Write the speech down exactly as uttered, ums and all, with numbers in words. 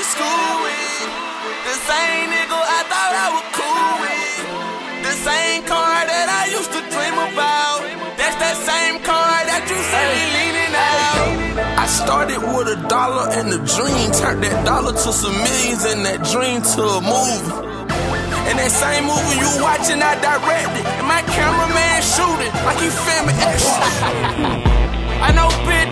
school with. The same nigga I thought I was cool with. The same car that I used to dream about. That's that same car that you see me leaning out. I started with a dollar and a dream. Turned that dollar to some millions and that dream to a movie. And that same movie you watching, I directed. And my cameraman shooting like he filming extra. I know bitch.